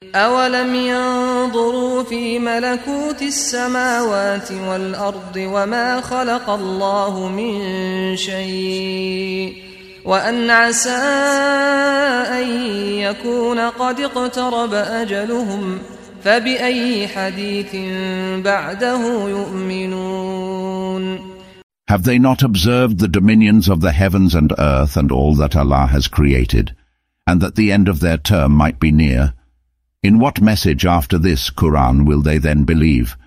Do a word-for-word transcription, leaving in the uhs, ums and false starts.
أولم ينظروا في ملكوت السماوات والأرض وما خلق الله من شيء وأن عسى أن يكون قد اقترب أجلهم فبأي حديث بعده يؤمنون. Have they not observed the dominions of the heavens and earth and all that Allah has created, and that the end of their term might be near? In what message after this Quran will they then believe?